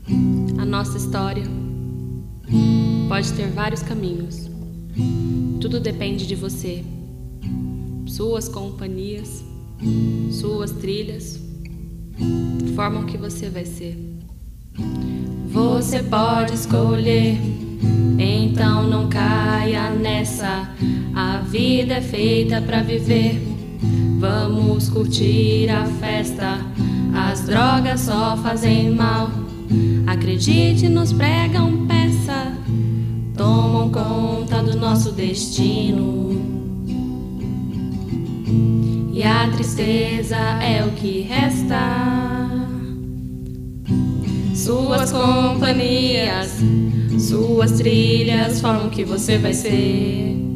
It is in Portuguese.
A nossa história pode ter vários caminhos. Tudo depende de você, suas companhias, suas trilhas, formam o que você vai ser. Você pode escolher, então não caia nessa. A vida é feita pra viver. Vamos curtir a festa. As drogas só fazem mal. Acredite, nos pregam peça, tomam conta do nosso destino. E a tristeza é o que resta. Suas companhias, suas trilhas formam o que você vai ser.